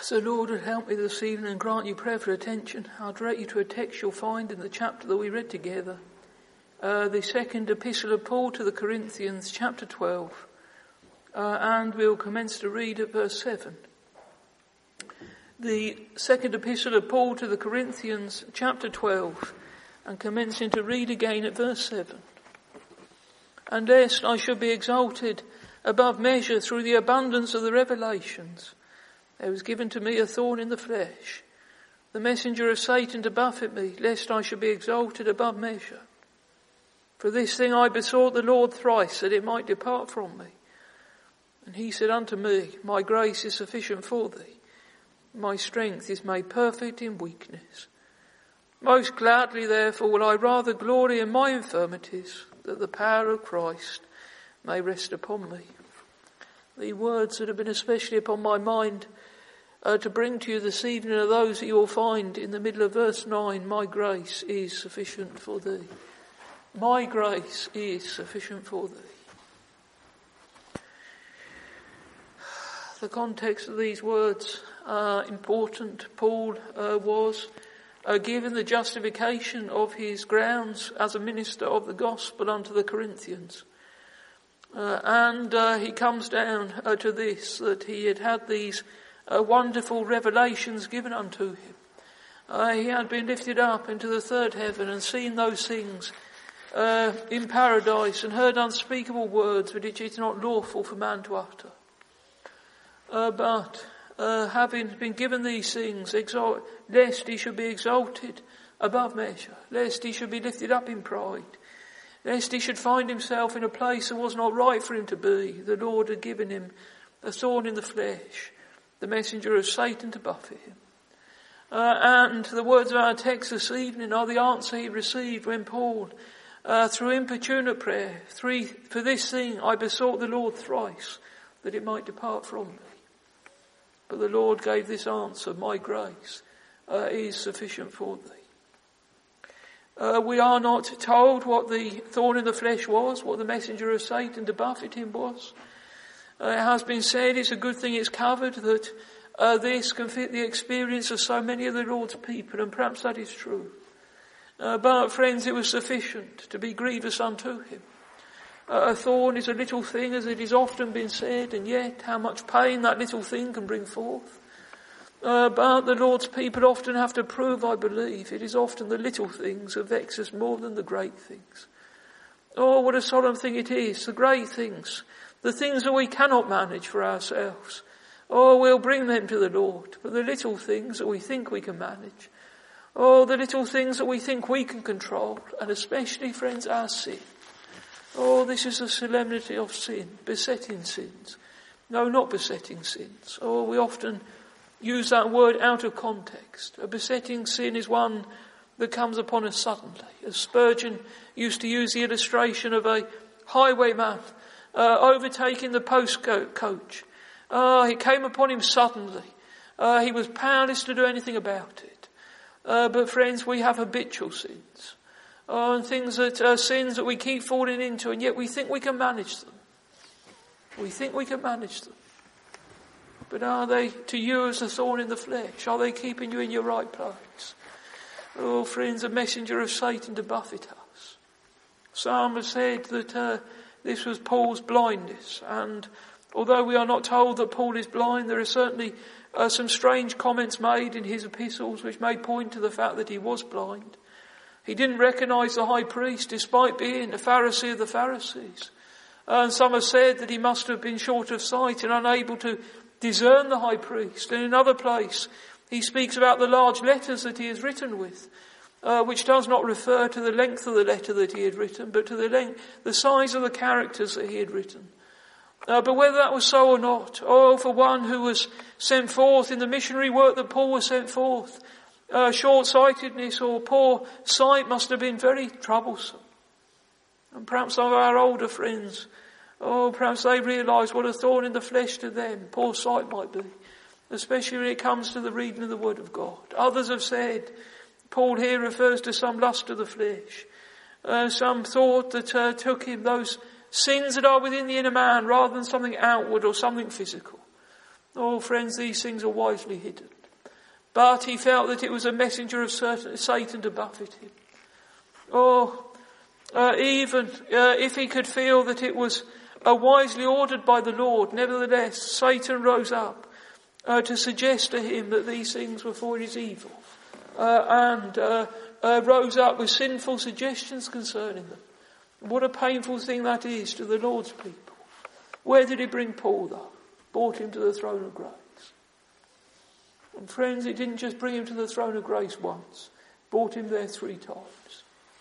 So Lord would help me this evening and grant you prayerful attention. I'll direct you to a text you'll find in the chapter that we read together. The second epistle of Paul to the Corinthians, chapter 12. And we'll commence to read at verse 7. The second epistle of Paul to the Corinthians, chapter 12, and commencing to read again at verse 7. And lest I should be exalted above measure through the abundance of the revelations, there was given to me a thorn in the flesh, the messenger of Satan to buffet me, lest I should be exalted above measure. For this thing I besought the Lord thrice, that it might depart from me. And he said unto me, My grace is sufficient for thee. My strength is made perfect in weakness. Most gladly, therefore, will I rather glory in my infirmities, that the power of Christ may rest upon me. The words that have been especially upon my mind to bring to you this evening are those that you will find in the middle of verse 9. My grace is sufficient for thee. My grace is sufficient for thee. The context of these words are important. Paul was given the justification of his grounds as a minister of the gospel unto the Corinthians. And he comes down to this, that he had these wonderful revelations given unto him. He had been lifted up into the third heaven and seen those things in paradise and heard unspeakable words which it is not lawful for man to utter. But having been given these things, lest he should be exalted above measure, lest he should be lifted up in pride, lest he should find himself in a place that was not right for him to be, the Lord had given him a thorn in the flesh, the messenger of Satan to buffet him. And the words of our text this evening are the answer he received when Paul, through importunate prayer, for this thing I besought the Lord thrice, that it might depart from me. But the Lord gave this answer, my grace is sufficient for thee. We are not told what the thorn in the flesh was, what the messenger of Satan to buffet him was. It has been said, it's a good thing it's covered, that this can fit the experience of so many of the Lord's people, and perhaps that is true. But friends, it was sufficient to be grievous unto him. A thorn is a little thing, as it has often been said, and yet how much pain that little thing can bring forth. But the Lord's people often have to prove, I believe, it is often the little things that vex us more than the great things. Oh, what a solemn thing it is, the great things, the things that we cannot manage for ourselves. Oh, we'll bring them to the Lord. But the little things that we think we can manage, oh, the little things that we think we can control, and especially, friends, our sin. Oh, this is the solemnity of sin, besetting sins. No, not besetting sins. Oh, we often use that word out of context. A besetting sin is one that comes upon us suddenly. As Spurgeon used to use the illustration of a highwayman overtaking the postcoach. It came upon him suddenly. He was powerless to do anything about it. But friends, we have habitual sins. And things that are sins that we keep falling into, and yet we think we can manage them. We think we can manage them. But are they to you as a thorn in the flesh? Are they keeping you in your right place? Oh, friends, a messenger of Satan to buffet us. Some have said that this was Paul's blindness, and although we are not told that Paul is blind, there are certainly some strange comments made in his epistles which may point to the fact that he was blind. He didn't recognise the high priest despite being a Pharisee of the Pharisees. And some have said that he must have been short of sight and unable to discern the high priest. And in another place, he speaks about the large letters that he has written with, which does not refer to the length of the letter that he had written, but to the size of the characters that he had written. But whether that was so or not, oh, for one who was sent forth in the missionary work that Paul was sent forth, short-sightedness or poor sight must have been very troublesome. And perhaps some of our older friends, perhaps they realise what a thorn in the flesh to them poor sight might be, especially when it comes to the reading of the Word of God. Others have said, Paul here refers to some lust of the flesh, some thought that took him, those sins that are within the inner man rather than something outward or something physical. Oh, friends, these things are wisely hidden. But he felt that it was a messenger of Satan to buffet him. Even if he could feel that it was wisely ordered by the Lord, nevertheless, Satan rose up to suggest to him that these things were for his evil, and rose up with sinful suggestions concerning them. What a painful thing that is to the Lord's people. Where did he bring Paul, though? Brought him to the throne of grace. And friends, it didn't just bring him to the throne of grace once. Brought him there 3 times.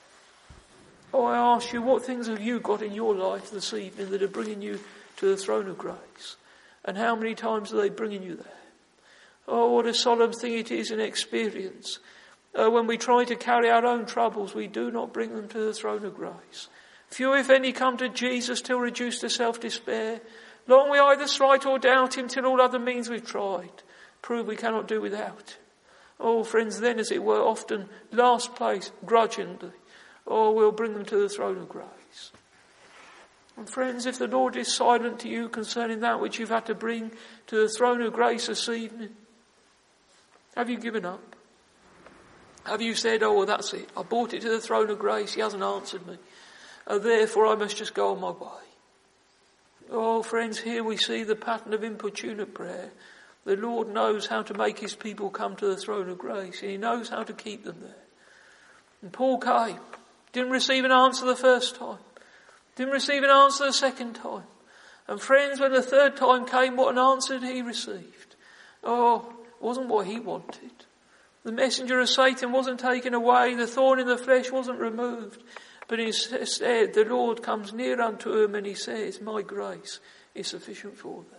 Oh, I ask you, what things have you got in your life this evening that are bringing you to the throne of grace? And how many times are they bringing you there? Oh, what a solemn thing it is in experience. When we try to carry our own troubles, we do not bring them to the throne of grace. Few, if any, come to Jesus till reduced to self-despair. Long we either slight or doubt him till all other means we've tried. Prove we cannot do without him. Oh, friends, then, as it were, often last place, grudgingly, we'll bring them to the throne of grace. And friends, if the Lord is silent to you concerning that which you've had to bring to the throne of grace this evening, have you given up? Have you said, well, that's it. I brought it to the throne of grace. He hasn't answered me. Therefore, I must just go on my way. Oh, friends, here we see the pattern of importunate prayer. The Lord knows how to make his people come to the throne of grace, and he knows how to keep them there. And Paul came, didn't receive an answer the first time, didn't receive an answer the second time. And friends, when the third time came, what an answer did he received? Oh, it wasn't what he wanted. The messenger of Satan wasn't taken away, the thorn in the flesh wasn't removed. But instead, the Lord comes near unto him and he says, my grace is sufficient for thee.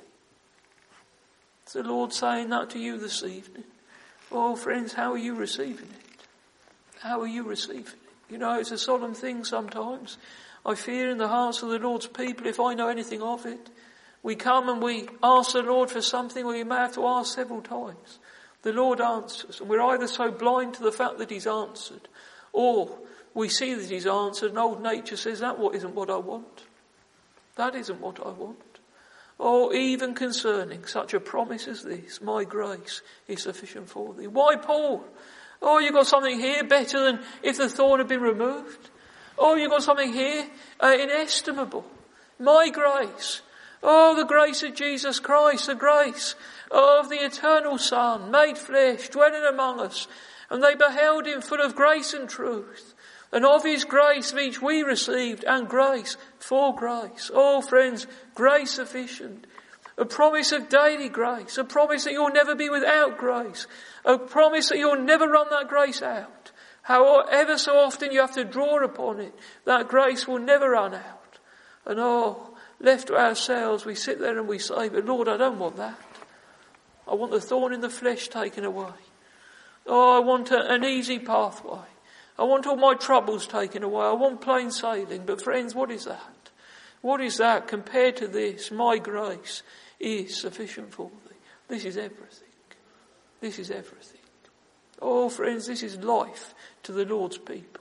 Is the Lord saying that to you this evening? Oh, friends, how are you receiving it? How are you receiving it? You know, it's a solemn thing sometimes. I fear in the hearts of the Lord's people, if I know anything of it, we come and we ask the Lord for something, we may have to ask several times. The Lord answers, and we're either so blind to the fact that he's answered, or we see that he's answered and old nature says, that isn't what I want. That isn't what I want. Oh, even concerning such a promise as this, my grace is sufficient for thee. Why, Paul? Oh, you've got something here better than if the thorn had been removed. Oh, you've got something here inestimable. My grace. Oh, the grace of Jesus Christ, the grace of the eternal Son, made flesh, dwelling among us. And they beheld him full of grace and truth. And of his grace of each we received, and grace for grace. Oh, friends, grace sufficient. A promise of daily grace. A promise that you'll never be without grace. A promise that you'll never run that grace out. However so often you have to draw upon it, that grace will never run out. And left to ourselves, we sit there and we say, but Lord, I don't want that. I want the thorn in the flesh taken away. Oh, I want an easy pathway. I want all my troubles taken away. I want plain sailing. But friends, what is that? What is that compared to this? My grace is sufficient for thee. This is everything. This is everything. Oh, friends, this is life to the Lord's people.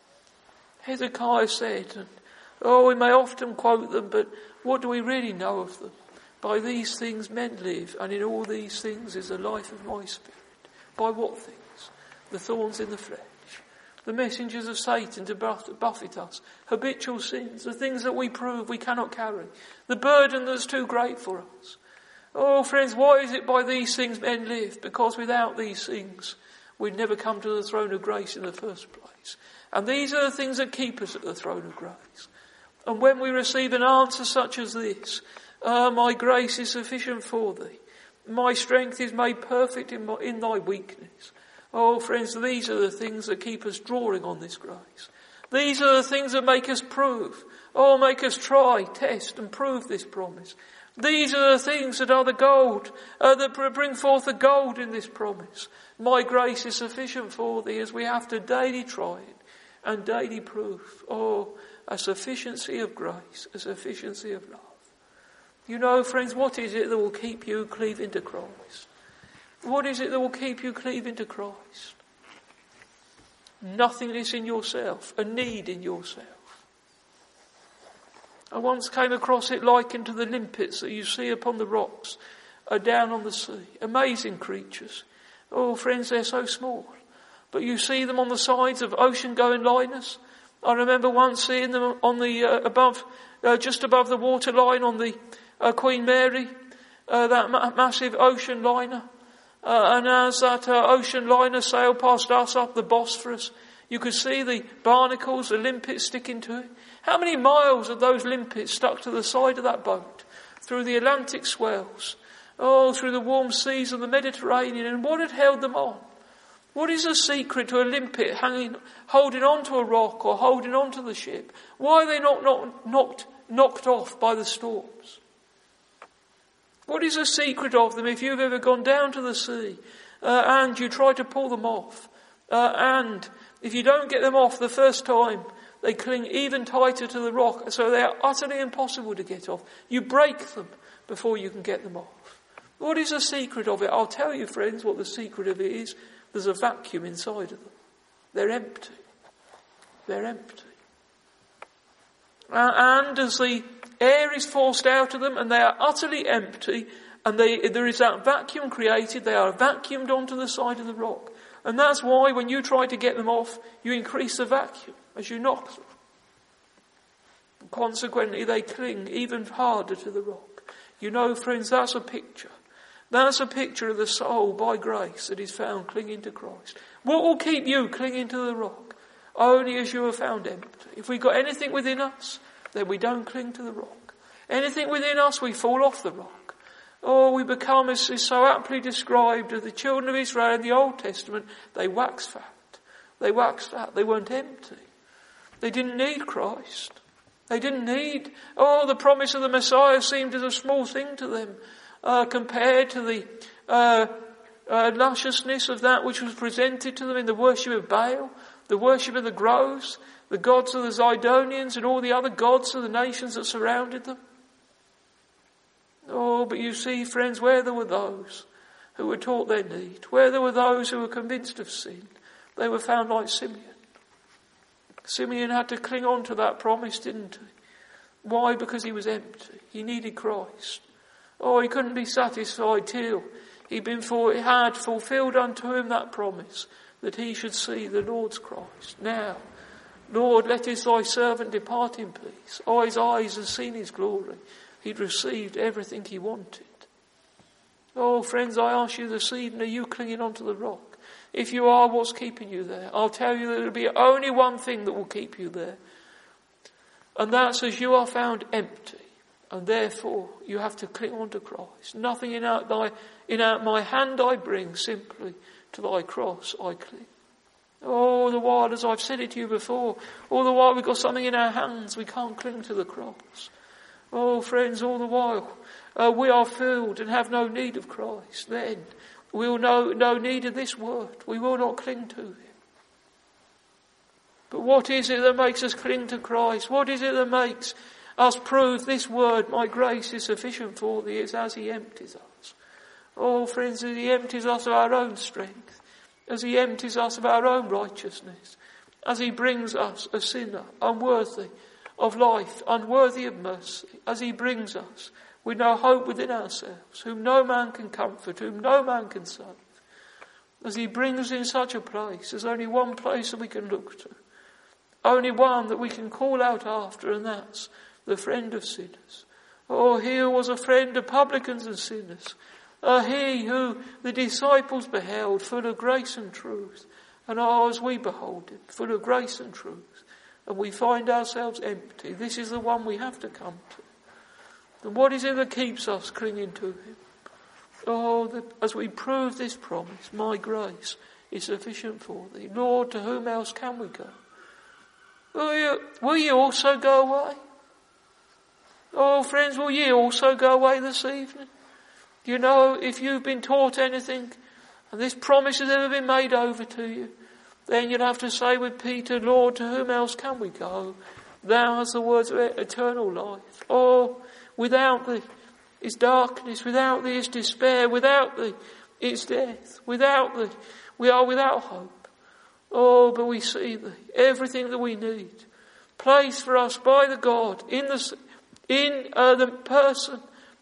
Hezekiah said, we may often quote them, but what do we really know of them? By these things men live, and in all these things is the life of my spirit. By what things? The thorns in the flesh. The messengers of Satan to buffet us. Habitual sins. The things that we prove we cannot carry. The burden that's too great for us. Oh, friends, why is it by these things men live? Because without these things, we'd never come to the throne of grace in the first place. And these are the things that keep us at the throne of grace. And when we receive an answer such as this, my grace is sufficient for thee. My strength is made perfect in thy weakness. Oh, friends, these are the things that keep us drawing on this grace. These are the things that make us prove. Make us try, test and prove this promise. These are the things that are the gold, that bring forth the gold in this promise. My grace is sufficient for thee, as we have to daily try it and daily prove. A sufficiency of grace, a sufficiency of love. You know, friends, what is it that will keep you cleaving to Christ? What is it that will keep you cleaving to Christ? Nothingness in yourself, a need in yourself. I once came across it likened to the limpets that you see upon the rocks down on the sea. Amazing creatures. Oh, friends, they're so small. But you see them on the sides of ocean-going liners. I remember once seeing them on the just above the waterline on the Queen Mary, that massive ocean liner. And as that ocean liner sailed past us up the Bosphorus, you could see the barnacles, the limpets sticking to it. How many miles of those limpets stuck to the side of that boat? Through the Atlantic swells. Oh, through the warm seas of the Mediterranean. And what had held them on? What is the secret to a limpet holding on to a rock or holding on to the ship? Why are they not knocked off by the storms? What is the secret of them if you've ever gone down to the sea and you try to pull them off? And if you don't get them off the first time, they cling even tighter to the rock, so they are utterly impossible to get off. You break them before you can get them off. What is the secret of it? I'll tell you, friends, what the secret of it is. There's a vacuum inside of them. They're empty. They're empty. And as the air is forced out of them and they are utterly empty, and there is that vacuum created, they are vacuumed onto the side of the rock. And that's why when you try to get them off, you increase the vacuum as you knock them. Consequently, they cling even harder to the rock. You know, friends, that's a picture. That's a picture of the soul by grace that is found clinging to Christ. What will keep you clinging to the rock? Only as you are found empty. If we've got anything within us, then we don't cling to the rock. Anything within us, we fall off the rock. Oh, we become, as is so aptly described of the children of Israel in the Old Testament, they waxed fat. They waxed fat. They weren't empty. They didn't need Christ. They didn't need, the promise of the Messiah seemed as a small thing to them. Compared to the lusciousness of that which was presented to them in the worship of Baal, the worship of the groves, the gods of the Zidonians and all the other gods of the nations that surrounded them. Oh, but you see, friends, where there were those who were taught their need, where there were those who were convinced of sin, they were found like Simeon. Simeon had to cling on to that promise, didn't he? Why? Because he was empty. He needed Christ. Oh, he couldn't be satisfied till he had fulfilled unto him that promise that he should see the Lord's Christ. Now, Lord, let thy servant depart in peace. Oh, his eyes had seen his glory. He'd received everything he wanted. Oh, friends, I ask you this evening, are you clinging onto the rock? If you are, what's keeping you there? I'll tell you that there'll be only one thing that will keep you there. And that's as you are found empty. And therefore, you have to cling on to Christ. Nothing in out my hand I bring, simply to thy cross I cling. Oh, the while, as I've said it to you before, all the while we've got something in our hands, we can't cling to the cross. Oh, friends, all the while we are filled and have no need of Christ. Then we will know no need of this word. We will not cling to him. But what is it that makes us cling to Christ? What is it that makes us prove this word, my grace is sufficient for thee? It's as he empties us. Oh, friends, as he empties us of our own strength, as he empties us of our own righteousness, as he brings us, a sinner, unworthy of life, unworthy of mercy, as he brings us with no hope within ourselves, whom no man can comfort, whom no man can save, as he brings us in such a place, there's only one place that we can look to, only one that we can call out after, and that's the friend of sinners. Oh, he who was a friend of publicans and sinners. He who the disciples beheld, full of grace and truth. And as we behold him, full of grace and truth. And we find ourselves empty. This is the one we have to come to. And what is it that keeps us clinging to him? Oh, as we prove this promise, my grace is sufficient for thee. Lord, to whom else can we go? Will you also go away? Oh, friends, will ye also go away this evening? You know, if you've been taught anything, and this promise has ever been made over to you, then you'll have to say with Peter, Lord, to whom else can we go? Thou hast the words of eternal life. Oh, without thee is darkness, without thee is despair, without thee is death, without thee we are without hope. Oh, but we see thee, everything that we need, placed for us by the God in the person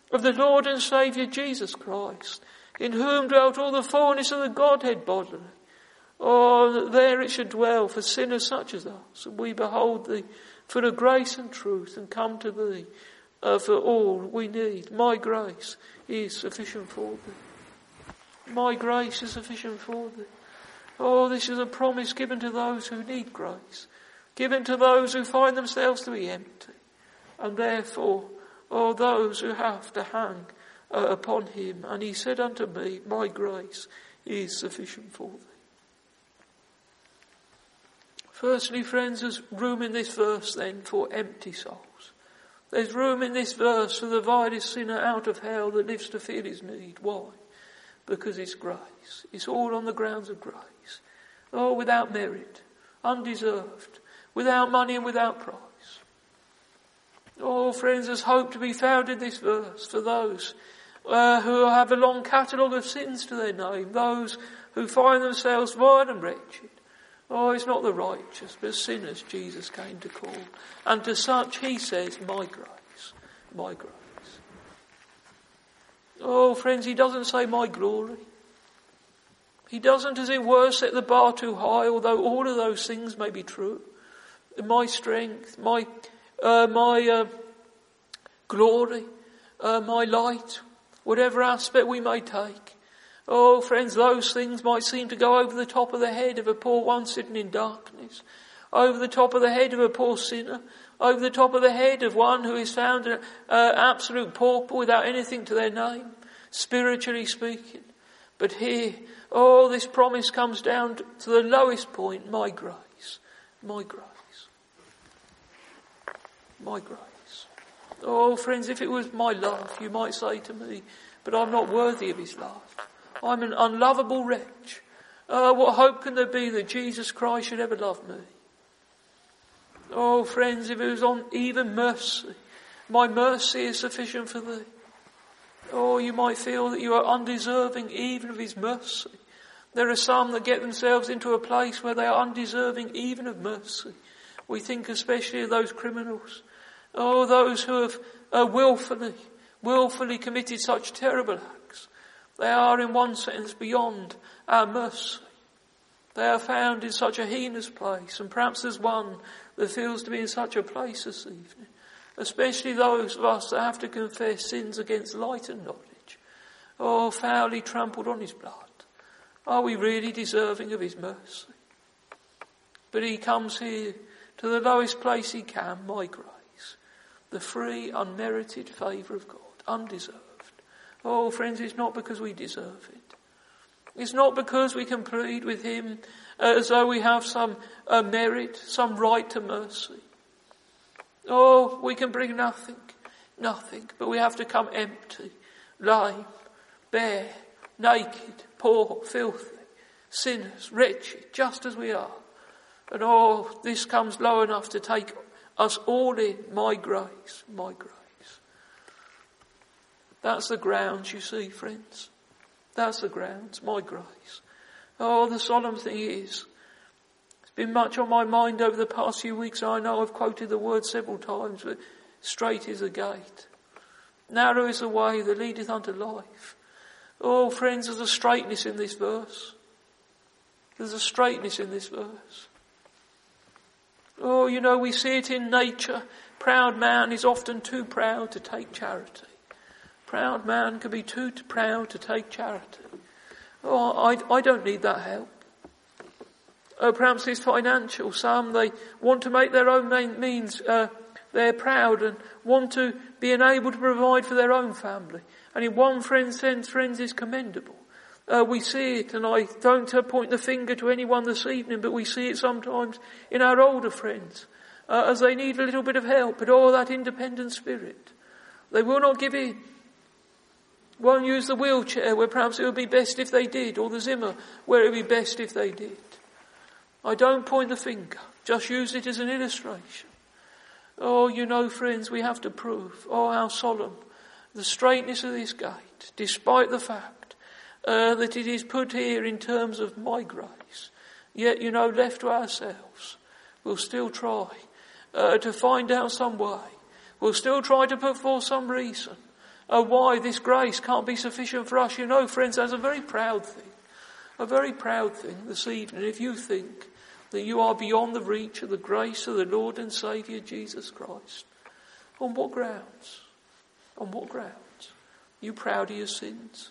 of the Lord and Saviour Jesus Christ, in whom dwelt all the fullness of the Godhead bodily. Oh, that there it should dwell for sinners such as us, and we behold thee full of grace and truth, and come to thee for all we need. My grace is sufficient for thee. My grace is sufficient for thee. Oh, this is a promise given to those who need grace, given to those who find themselves to be empty, and therefore, those who have to hang upon him. And he said unto me, my grace is sufficient for thee. Firstly, friends, there's room in this verse then for empty souls. There's room in this verse for the vilest sinner out of hell that lives to feel his need. Why? Because it's grace. It's all on the grounds of grace. Oh, without merit, undeserved, without money and without price. Oh, friends, there's hope to be found in this verse for those who have a long catalogue of sins to their name, those who find themselves vile and wretched. Oh, it's not the righteous, but sinners Jesus came to call. And to such he says, my grace, my grace. Oh, friends, he doesn't say my glory. He doesn't, as it were, set the bar too high, although all of those things may be true. My strength, my glory, my light, whatever aspect we may take. Oh, friends, those things might seem to go over the top of the head of a poor one sitting in darkness, over the top of the head of a poor sinner, over the top of the head of one who is found an absolute pauper without anything to their name, spiritually speaking. But here, this promise comes down to the lowest point, my grace, my grace, my grace. Oh, friends, if it was my love, you might say to me, but I'm not worthy of his love. I'm an unlovable wretch. What hope can there be that Jesus Christ should ever love me? Oh, friends, if it was on even mercy, my mercy is sufficient for thee. Oh, you might feel that you are undeserving even of his mercy. There are some that get themselves into a place where they are undeserving even of mercy. We think especially of those criminals. Oh, those who have willfully committed such terrible acts. They are in one sense beyond our mercy. They are found in such a heinous place, and perhaps there's one that feels to be in such a place this evening. Especially those of us that have to confess sins against light and knowledge. Oh, foully trampled on his blood. Are we really deserving of his mercy? But he comes here to the lowest place he can, my grace. The free, unmerited favour of God, undeserved. Oh, friends, it's not because we deserve it. It's not because we can plead with him as though we have some merit, some right to mercy. Oh, we can bring nothing, but we have to come empty, lame, bare, naked, poor, filthy, sinners, wretched, just as we are. And this comes low enough to take us all in, my grace, my grace. That's the grounds, you see, friends. That's the grounds, my grace. Oh, the solemn thing is, it's been much on my mind over the past few weeks. I know I've quoted the word several times, but straight is the gate. Narrow is the way that leadeth unto life. Oh, friends, there's a straightness in this verse. There's a straightness in this verse. Oh, we see it in nature. Proud man is often too proud to take charity. Proud man can be too proud to take charity. Oh, I don't need that help. Perhaps it's financial. Some, they want to make their own means. They're proud and want to be enabled to provide for their own family. And in one sense, friends, is commendable. We see it, and I don't point the finger to anyone this evening, but we see it sometimes in our older friends, as they need a little bit of help, but that independent spirit. They will not give in. Won't use the wheelchair where perhaps it would be best if they did, or the Zimmer where it would be best if they did. I don't point the finger, just use it as an illustration. Friends, we have to prove, how solemn, the straightness of this gate, despite the fact that it is put here in terms of my grace. Yet, left to ourselves, we'll still try to find out some way. We'll still try to put forth some reason why this grace can't be sufficient for us. You know, friends, that's a very proud thing this evening if you think that you are beyond the reach of the grace of the Lord and Saviour Jesus Christ. On what grounds? On what grounds? You proud of your sins?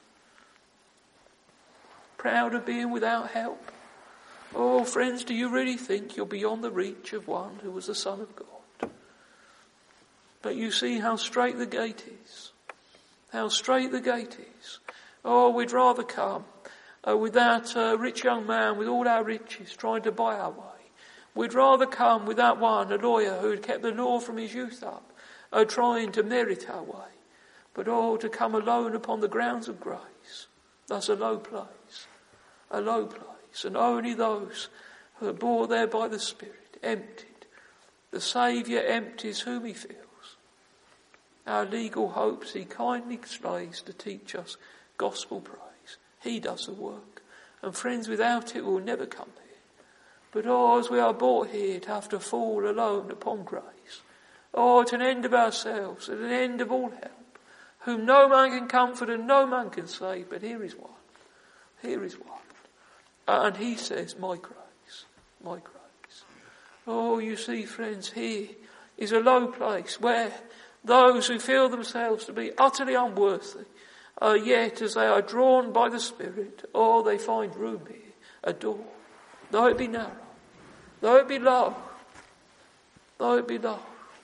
Proud of being without help? Oh, friends, do you really think you're beyond the reach of one who was the Son of God? But you see how straight the gate is. How straight the gate is. Oh, we'd rather come with that rich young man with all our riches trying to buy our way. We'd rather come with that one, a lawyer who had kept the law from his youth up, trying to merit our way. But to come alone upon the grounds of grace, that's a low place. A low place. And only those who are brought there by the Spirit, emptied. The Saviour empties whom he fills. Our legal hopes he kindly displays to teach us gospel praise. He does the work. And friends, without it we'll never come here. But as we are brought here to have to fall alone upon grace. At an end of ourselves, at an end of all help. Whom no man can comfort and no man can save, but here is one. Here is one. And he says, my grace, my grace. You see, friends, here is a low place where those who feel themselves to be utterly unworthy, yet as they are drawn by the Spirit, they find room here, a door. Though it be narrow, though it be low, though it be low.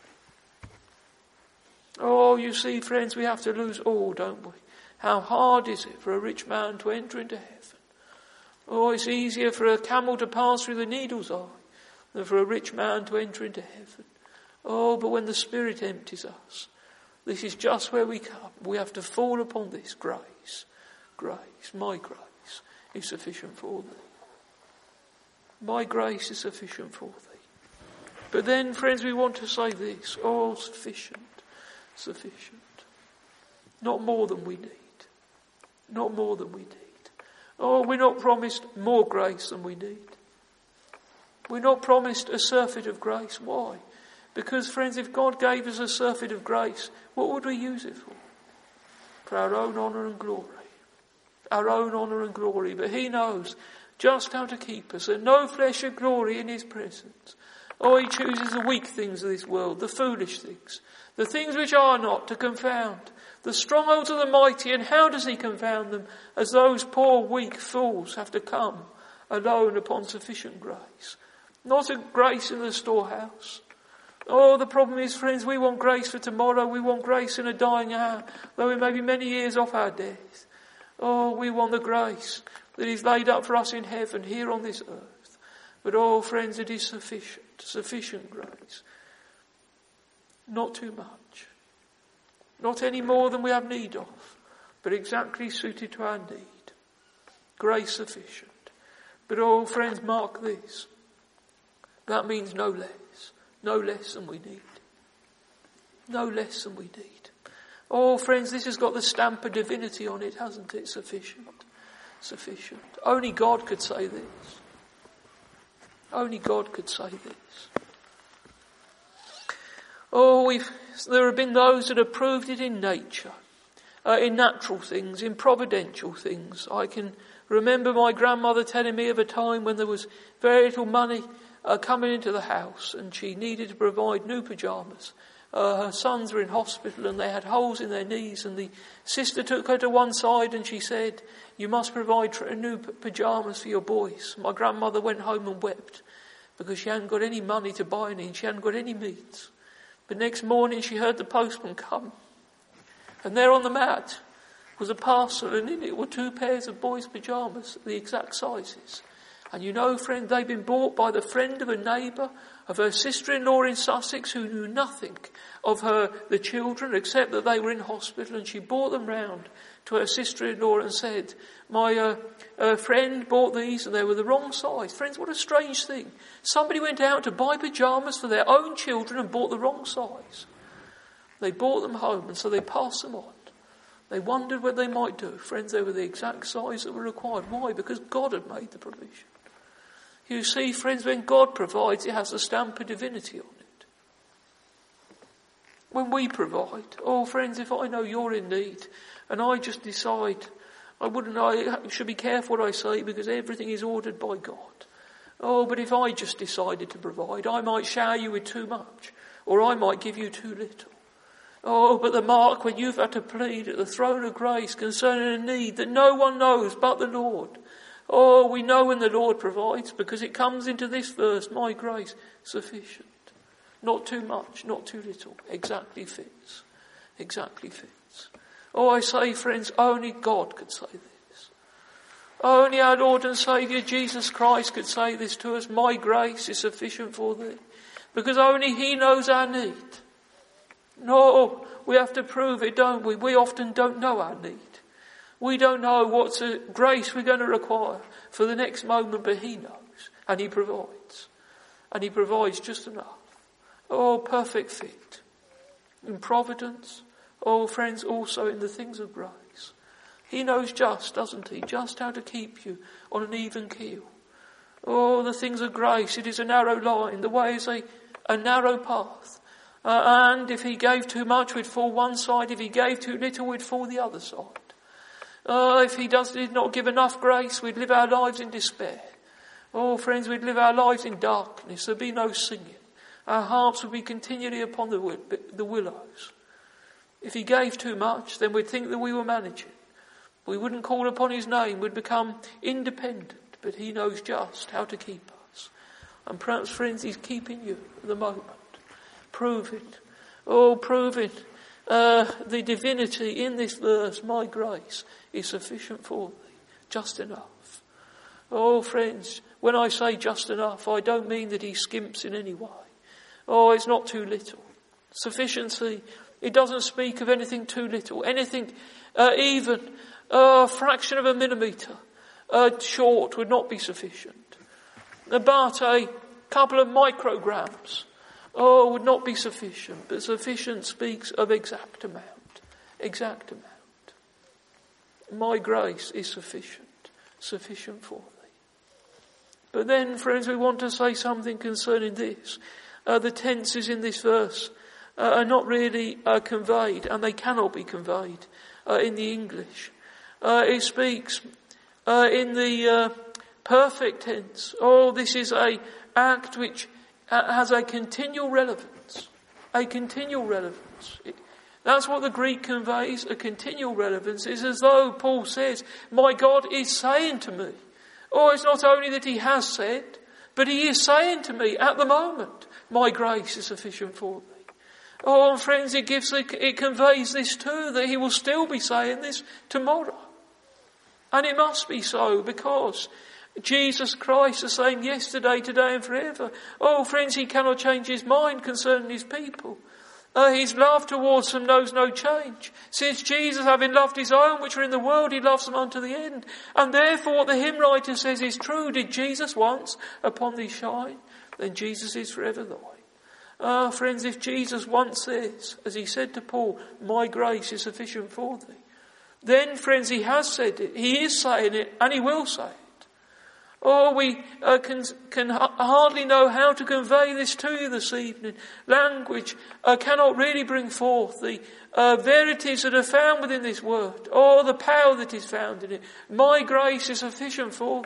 You see, friends, we have to lose all, don't we? How hard is it for a rich man to enter into heaven? It's easier for a camel to pass through the needle's eye than for a rich man to enter into heaven. But when the Spirit empties us, this is just where we come. We have to fall upon this grace. Grace, my grace is sufficient for thee. My grace is sufficient for thee. But then, friends, we want to say this. Sufficient. Sufficient. Not more than we need. Not more than we need. We're not promised more grace than we need. We're not promised a surfeit of grace. Why? Because, friends, if God gave us a surfeit of grace, what would we use it for? For our own honour and glory. Our own honour and glory. But he knows just how to keep us, and no flesh should glory in his presence. He chooses the weak things of this world, the foolish things, the things which are not, to confound the strongholds of the mighty. And how does he confound them? As those poor weak fools have to come alone upon sufficient grace. Not a grace in the storehouse. The problem is, friends, we want grace for tomorrow. We want grace in a dying hour, though we may be many years off our death. We want the grace that is laid up for us in heaven, here on this earth. But friends, it is sufficient grace. Not too much. Not any more than we have need of, but exactly suited to our need. Grace sufficient. But friends, mark this. That means no less. No less than we need. No less than we need. Friends, this has got the stamp of divinity on it, hasn't it? Sufficient. Sufficient. Only God could say this. Only God could say this. There have been those that have proved it in nature, in natural things, in providential things. I can remember my grandmother telling me of a time when there was very little money coming into the house, and she needed to provide new pyjamas. Her sons were in hospital and they had holes in their knees, and the sister took her to one side and she said, you must provide new pyjamas for your boys. My grandmother went home and wept because she hadn't got any money to buy any, and she hadn't got any means. But next morning she heard the postman come, and there on the mat was a parcel, and in it were 2 pairs of boys' pyjamas, the exact sizes. And you know, friend, they'd been bought by the friend of a neighbour, of her sister-in-law in Sussex, who knew nothing of the children except that they were in hospital, and she brought them round to her sister-in-law and said, my friend bought these and they were the wrong size. Friends, what a strange thing. Somebody went out to buy pyjamas for their own children and bought the wrong size. They brought them home, and so they passed them on. They wondered what they might do. Friends, they were the exact size that were required. Why? Because God had made the provision. You see, friends, when God provides, it has a stamp of divinity on it. when we provide. Oh, friends, if I know you're in need and I just decide, I should be careful what I say because everything is ordered by God. Oh, but if I just decided to provide, I might shower you with too much, or I might give you too little. Oh, but the mark when you've had to plead at the throne of grace concerning a need that no one knows but the Lord. Oh, we know when the Lord provides because it comes into this verse, my grace sufficient. Not too much, not too little. Exactly fits. Exactly fits. Oh, I say, friends, only God could say this. Only our Lord and Saviour Jesus Christ could say this to us. My grace is sufficient for thee. Because only he knows our need. No, we have to prove it, don't we? We often don't know our need. We don't know what grace we're going to require for the next moment, but he knows. And he provides. And he provides just enough. Oh, perfect fit. In providence. Oh, friends, also in the things of grace. He knows just, doesn't he? Just how to keep you on an even keel. Oh, the things of grace. It is a narrow line. The way is a narrow path. And if he gave too much, we'd fall one side. If he gave too little, we'd fall the other side. If he did not give enough grace, we'd live our lives in despair. Oh, friends, we'd live our lives in darkness. There'd be no singing. Our harps would be continually upon the willows. If he gave too much, then we'd think that we were managing. We wouldn't call upon his name. We'd become independent. But he knows just how to keep us. And perhaps, friends, he's keeping you at the moment. Prove it. Oh, prove it. The divinity in this verse, my grace is sufficient for thee. Just enough. Oh, friends, when I say just enough, I don't mean that he skimps in any way. Oh, it's not too little. Sufficiency, it doesn't speak of anything too little. Anything, even a fraction of a millimetre short would not be sufficient. But a couple of micrograms, would not be sufficient. But sufficient speaks of exact amount. Exact amount. My grace is sufficient for thee. But then, friends, we want to say something concerning this. The tenses in this verse are not really conveyed, and they cannot be conveyed in the English. It speaks in the perfect tense. Oh, this is an act which has a continual relevance. A continual relevance. That's what the Greek conveys, a continual relevance. It's as though Paul says, my God is saying to me. Oh, it's not only that he has said, but he is saying to me at the moment, my grace is sufficient for thee. Oh, and friends, it conveys this too, that he will still be saying this tomorrow. And it must be so, because Jesus Christ is saying yesterday, today and forever. Oh, friends, he cannot change his mind concerning his people. His love towards them knows no change. Since Jesus, having loved his own which are in the world, he loves them unto the end. And therefore what the hymn writer says is true. Did Jesus once upon thee shine? Then Jesus is forever thine. Friends, if Jesus once says, as he said to Paul, my grace is sufficient for thee, then, friends, he has said it. He is saying it, and he will say it. Oh, we can hardly know how to convey this to you this evening. Language cannot really bring forth the verities that are found within this word. Oh, the power that is found in it. My grace is sufficient for thee.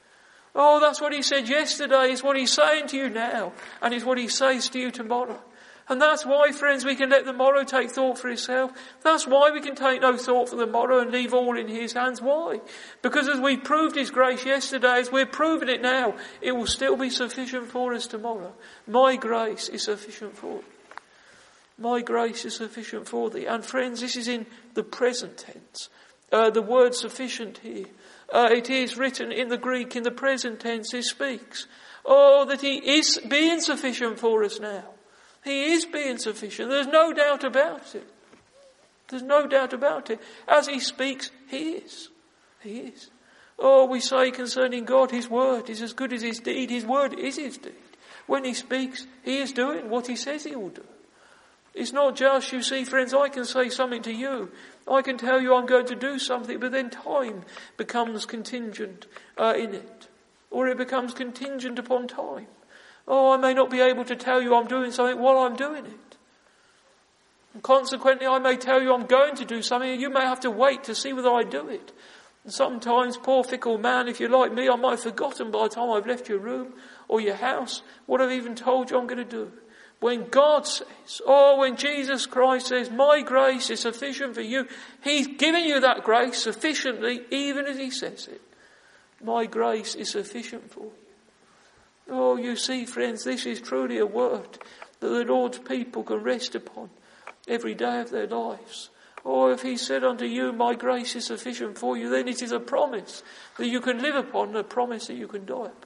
Oh, that's what he said yesterday. It's what he's saying to you now. And it's what he says to you tomorrow. And that's why, friends, we can let the morrow take thought for itself. That's why we can take no thought for the morrow and leave all in his hands. Why? Because as we proved his grace yesterday, as we're proving it now, it will still be sufficient for us tomorrow. My grace is sufficient for thee. My grace is sufficient for thee. And friends, this is in the present tense. The word sufficient here. It is written in the Greek in the present tense. It speaks. Oh, that he is being sufficient for us now. He is being sufficient. There's no doubt about it. There's no doubt about it. As he speaks, he is. He is. Oh, we say concerning God, his word is as good as his deed. His word is his deed. When he speaks, he is doing what he says he will do. It's not just, you see, friends, I can say something to you. I can tell you I'm going to do something, but then time becomes contingent in it. Or it becomes contingent upon time. Oh, I may not be able to tell you I'm doing something while I'm doing it. And consequently, I may tell you I'm going to do something, and you may have to wait to see whether I do it. And sometimes, poor fickle man, if you're like me, I might have forgotten by the time I've left your room or your house what I've even told you I'm going to do. When God says, when Jesus Christ says, my grace is sufficient for you, he's given you that grace sufficiently, even as he says it. My grace is sufficient for you. Oh, you see, friends, this is truly a word that the Lord's people can rest upon every day of their lives. Or if he said unto you, my grace is sufficient for you, then it is a promise that you can live upon, a promise that you can die upon.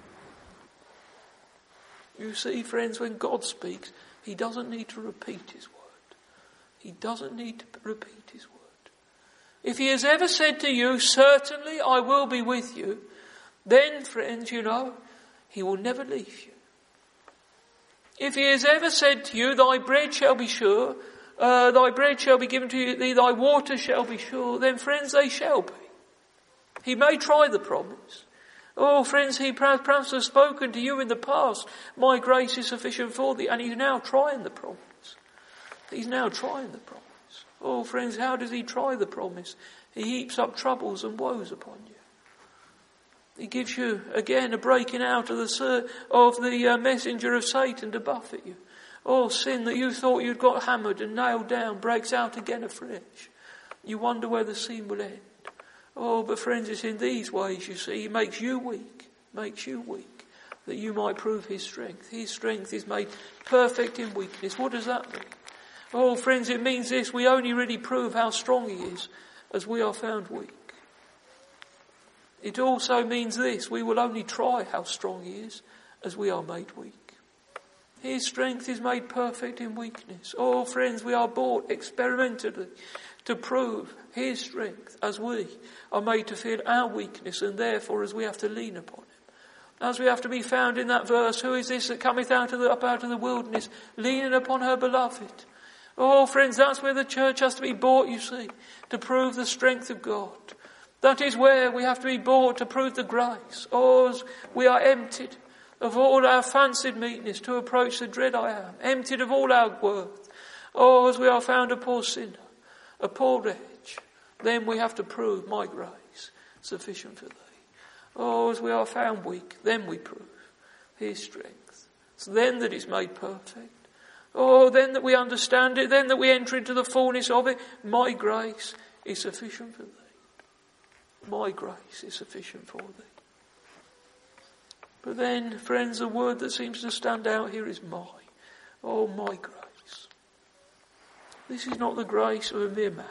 You see, friends, when God speaks, he doesn't need to repeat his word. He doesn't need to repeat his word. If he has ever said to you, certainly I will be with you, then, friends, you know, he will never leave you. If he has ever said to you, thy bread shall be sure, thy bread shall be given to thee, thy water shall be sure, then, friends, they shall be. He may try the promise. Oh, friends, he perhaps has spoken to you in the past, my grace is sufficient for thee, and he's now trying the promise. He's now trying the promise. Oh, friends, how does he try the promise? He heaps up troubles and woes upon you. He gives you, again, a breaking out of the messenger of Satan to buffet you. Oh, sin that you thought you'd got hammered and nailed down breaks out again afresh. You wonder where the scene will end. Oh, but friends, it's in these ways, you see, he makes you weak, that you might prove his strength. His strength is made perfect in weakness. What does that mean? Oh, friends, it means this: we only really prove how strong he is as we are found weak. It also means this: we will only try how strong he is as we are made weak. His strength is made perfect in weakness. Oh, friends, we are brought experimentally to prove his strength as we are made to feel our weakness, and therefore as we have to lean upon him. As we have to be found in that verse, who is this that cometh up out of the wilderness, leaning upon her beloved? Oh, friends, that's where the church has to be brought, you see, to prove the strength of God. That is where we have to be brought to prove the grace. Oh, as we are emptied of all our fancied meekness to approach the dread I am, emptied of all our worth. Oh, as we are found a poor sinner, a poor wretch, then we have to prove my grace sufficient for thee. Oh, as we are found weak, then we prove his strength. It's then that it's made perfect. Oh, then that we understand it, then that we enter into the fullness of it. My grace is sufficient for thee. My grace is sufficient for thee. But then, friends, the word that seems to stand out here is my. Oh, my grace. This is not the grace of a mere man.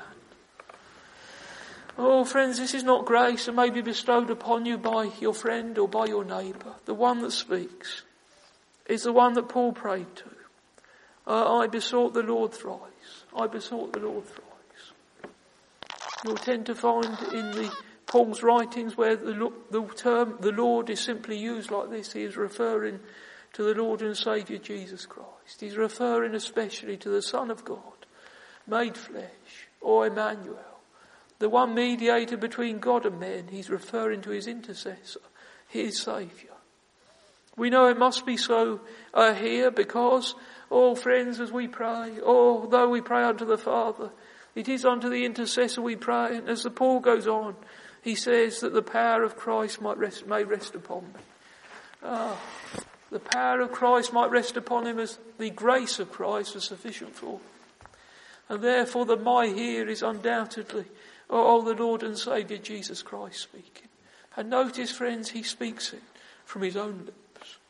Oh, friends, this is not grace that may be bestowed upon you by your friend or by your neighbour. The one that speaks is the one that Paul prayed to. I besought the Lord thrice. I besought the Lord thrice. You'll tend to find in Paul's writings where the term the Lord is simply used like this. He is referring to the Lord and Saviour Jesus Christ. He's referring especially to the Son of God, made flesh, or Emmanuel, the one mediator between God and men. He's referring to his intercessor, his Saviour. We know it must be so here because, oh friends, as we pray, though we pray unto the Father, it is unto the intercessor we pray. And as the Paul goes on, he says that the power of Christ may rest upon me. The power of Christ might rest upon him as the grace of Christ was sufficient for him. And therefore the my here is undoubtedly, the Lord and Saviour Jesus Christ speaking. And notice, friends, he speaks it from his own lips.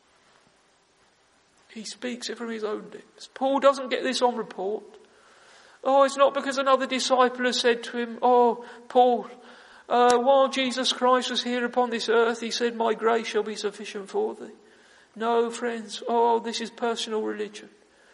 He speaks it from his own lips. Paul doesn't get this on report. It's not because another disciple has said to him, Paul, while Jesus Christ was here upon this earth, he said, my grace shall be sufficient for thee. No, friends, this is personal religion.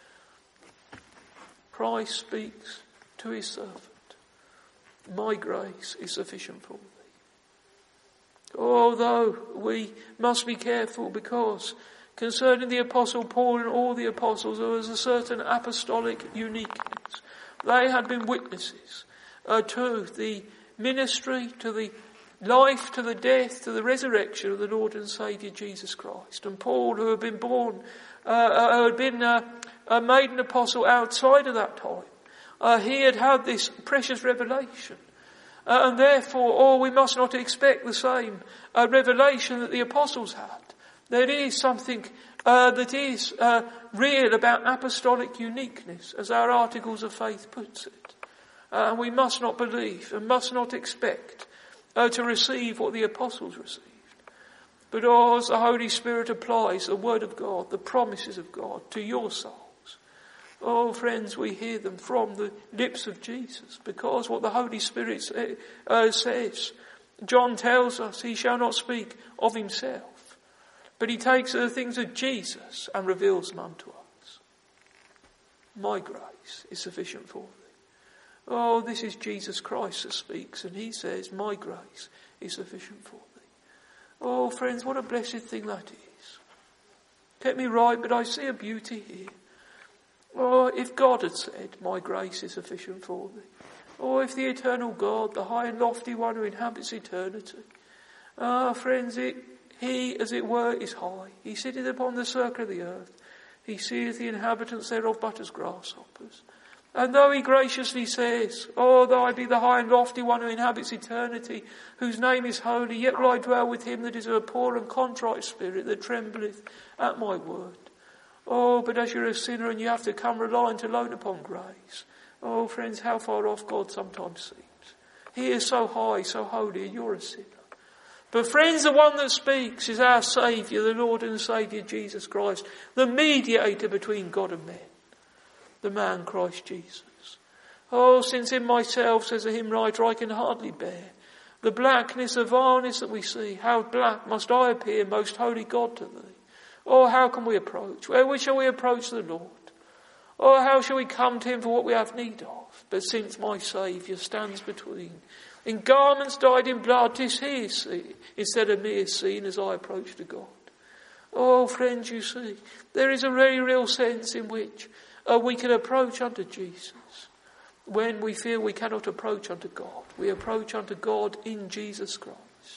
Christ speaks to his servant. My grace is sufficient for thee. Although we must be careful because concerning the Apostle Paul and all the apostles, there was a certain apostolic uniqueness. They had been witnesses to the ministry, to the life, to the death, to the resurrection of the Lord and Saviour Jesus Christ. And Paul, who had been made an apostle outside of that time, He had had this precious revelation. And therefore, we must not expect the same revelation that the apostles had. There is something that is real about apostolic uniqueness, as our Articles of Faith puts it. And we must not believe and must not expect to receive what the apostles received. But as the Holy Spirit applies the Word of God, the promises of God to your souls, oh friends, we hear them from the lips of Jesus, because what the Holy Spirit says, John tells us he shall not speak of himself, but he takes the things of Jesus and reveals them unto us. My grace is sufficient for thee. Oh, this is Jesus Christ that speaks, and he says, my grace is sufficient for thee. Oh, friends, what a blessed thing that is. Get me right, but I see a beauty here. Oh, if God had said, my grace is sufficient for thee. Or if the eternal God, the high and lofty one who inhabits eternity. Friends, he, as it were, is high. He sitteth upon the circle of the earth. He seeth the inhabitants thereof but as grasshoppers. And though he graciously says, oh, though I be the high and lofty one who inhabits eternity, whose name is holy, yet will I dwell with him that is of a poor and contrite spirit, that trembleth at my word. Oh, but as you're a sinner and you have to come reliant alone upon grace. Oh, friends, how far off God sometimes seems. He is so high, so holy, and you're a sinner. But friends, the one that speaks is our Saviour, the Lord and Saviour Jesus Christ, the mediator between God and men. The man Christ Jesus. Oh, since in myself, says the hymn writer, I can hardly bear the blackness of vileness that we see. How black must I appear, most holy God, to thee. Oh, how can we approach? Where shall we approach the Lord? Oh, how shall we come to him for what we have need of? But since my Saviour stands between, in garments dyed in blood, 'tis he is seen, instead of me is seen as I approach to God. Oh, friends, you see, there is a very real sense in which we can approach unto Jesus when we feel we cannot approach unto God. We approach unto God in Jesus Christ.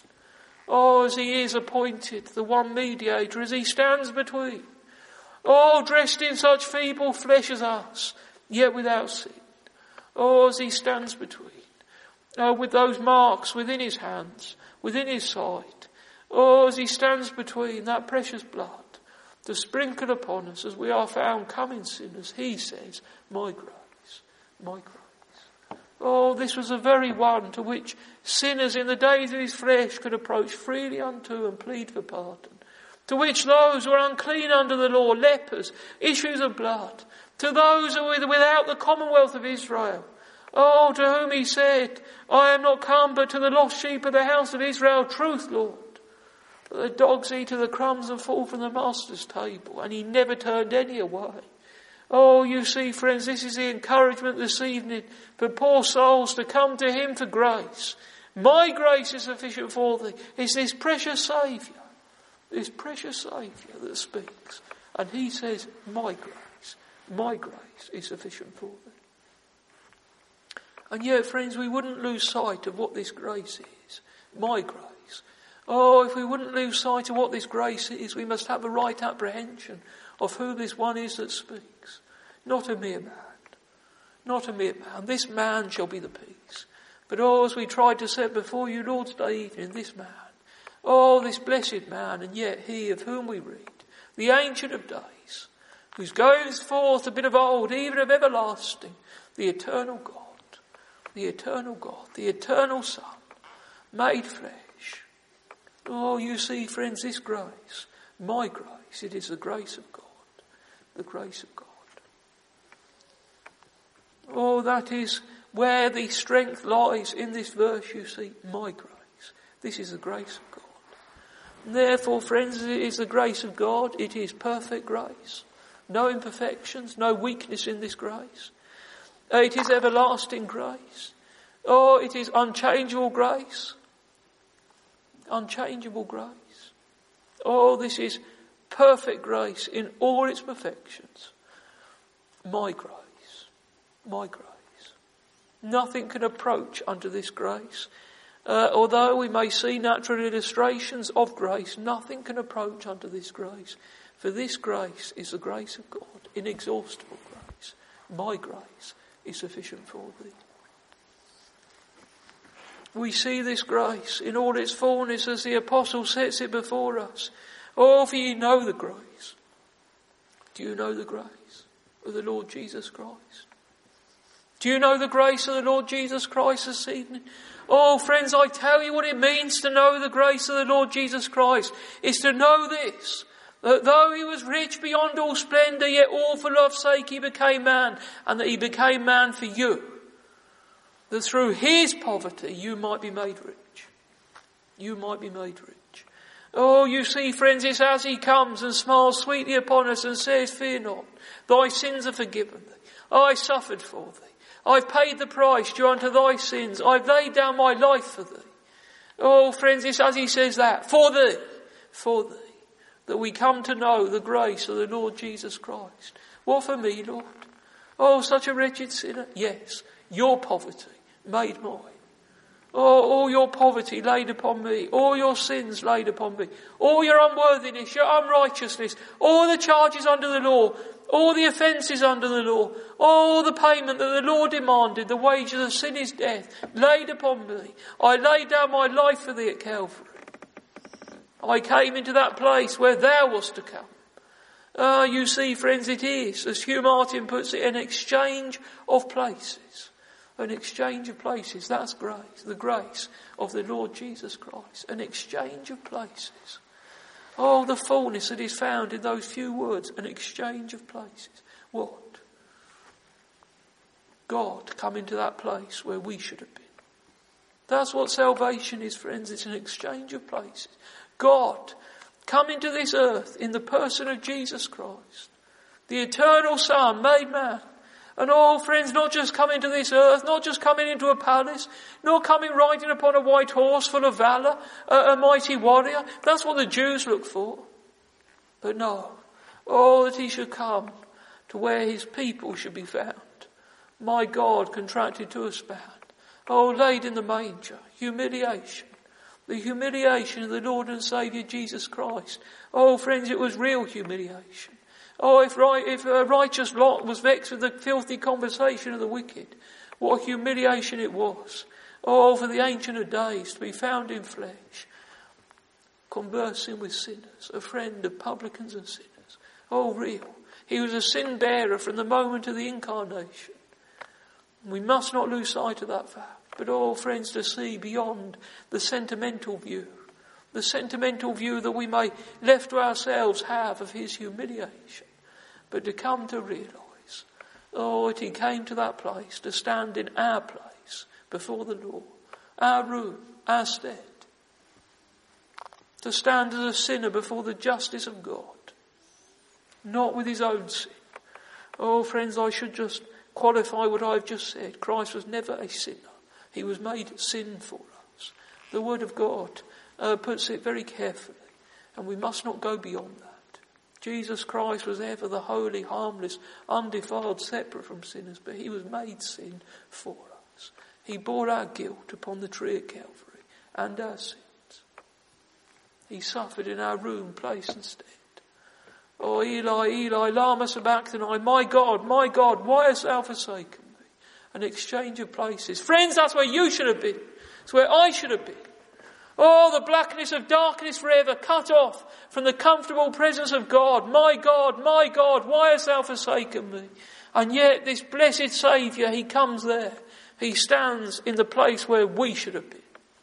Oh, as he is appointed, the one mediator, as he stands between. Oh, dressed in such feeble flesh as us, yet without sin. Oh, as he stands between. With those marks within his hands, within his side. Oh, as he stands between that precious blood to sprinkle upon us as we are found coming sinners, he says, my grace, my grace. Oh, this was the very one to which sinners in the days of his flesh could approach freely unto and plead for pardon. To which those who are unclean under the law, lepers, issues of blood, to those who are without the commonwealth of Israel, oh, to whom he said, I am not come but to the lost sheep of the house of Israel, truth, Lord. The dogs eat of the crumbs and fall from the master's table, and he never turned any away. Oh, you see, friends, this is the encouragement this evening for poor souls to come to him for grace. My grace is sufficient for thee. It's this precious Saviour that speaks. And he says, my grace is sufficient for thee. And yet, friends, we wouldn't lose sight of what this grace is. My grace. Oh, if we wouldn't lose sight of what this grace is, we must have a right apprehension of who this one is that speaks. Not a mere man. Not a mere man. This man shall be the peace. But oh, as we tried to set before you Lord's Day evening, this man. Oh, this blessed man, and yet he of whom we read, the Ancient of Days, whose goings forth have been of old, even of everlasting, the eternal God, the eternal God, the eternal Son, made flesh. Oh, you see, friends, this grace, my grace, it is the grace of God. The grace of God. Oh, that is where the strength lies in this verse, you see, my grace. This is the grace of God. And therefore, friends, it is the grace of God. It is perfect grace. No imperfections, no weakness in this grace. It is everlasting grace. Oh, it is unchangeable grace. Unchangeable grace. Oh, this is perfect grace in all its perfections. My grace. My grace. Nothing can approach unto this grace. Although we may see natural illustrations of grace, nothing can approach unto this grace. For this grace is the grace of God, inexhaustible grace. My grace is sufficient for thee. We see this grace in all its fullness as the apostle sets it before us. Oh, for ye know the grace. Do you know the grace of the Lord Jesus Christ? Do you know the grace of the Lord Jesus Christ this evening? Oh, friends, I tell you what it means to know the grace of the Lord Jesus Christ. Is to know this, that though he was rich beyond all splendour, yet all for love's sake he became man, and that he became man for you. That through his poverty you might be made rich. You might be made rich. Oh, you see, friends, it's as he comes and smiles sweetly upon us and says, fear not, thy sins are forgiven thee. I suffered for thee. I've paid the price due unto thy sins. I've laid down my life for thee. Oh, friends, it's as he says that, for thee, that we come to know the grace of the Lord Jesus Christ. What for me, Lord? Oh, such a wretched sinner? Yes, your poverty made mine. Oh, all your poverty laid upon me. All your sins laid upon me. All your unworthiness, your unrighteousness, all the charges under the law, all the offences under the law, all the payment that the law demanded, the wages of sin is death, laid upon me. I laid down my life for thee at Calvary. I came into that place where thou wast to come. You see, friends, it is, as Hugh Martin puts it, an exchange of places. An exchange of places. That's grace. The grace of the Lord Jesus Christ. An exchange of places. Oh, the fullness that is found in those few words. An exchange of places. What? God come into that place where we should have been. That's what salvation is, friends. It's an exchange of places. God come into this earth in the person of Jesus Christ. The eternal Son made man. And all, friends, not just coming to this earth, not just coming into a palace, not coming riding upon a white horse full of valour, a mighty warrior. That's what the Jews look for. But no. Oh, that he should come to where his people should be found. My God contracted to a span. Oh, laid in the manger. Humiliation. The humiliation of the Lord and Saviour Jesus Christ. Oh, friends, it was real humiliation. Oh, if a righteous Lot was vexed with the filthy conversation of the wicked, what a humiliation it was. Oh, for the Ancient of Days to be found in flesh, conversing with sinners, a friend of publicans and sinners. Oh, real. He was a sin bearer from the moment of the incarnation. We must not lose sight of that fact. But oh, friends, to see beyond the sentimental view that we may, left to ourselves, have of his humiliation, but to come to realise, oh, that he came to that place, to stand in our place before the law, our room, our stead, to stand as a sinner before the justice of God, not with his own sin. Oh, friends, I should just qualify what I've just said. Christ was never a sinner. He was made sin for us. The Word of God puts it very carefully, and we must not go beyond that. Jesus Christ was ever the holy, harmless, undefiled, separate from sinners, but he was made sin for us. He bore our guilt upon the tree at Calvary and our sins. He suffered in our room, place and stead. Oh, Eli, Eli, lama sabachthani, my God, why hast thou forsaken me? An exchange of places. Friends, that's where you should have been. It's where I should have been. Oh, the blackness of darkness forever, cut off from the comfortable presence of God. My God, why hast thou forsaken me? And yet this blessed Saviour, he comes there. He stands in the place where we should have been.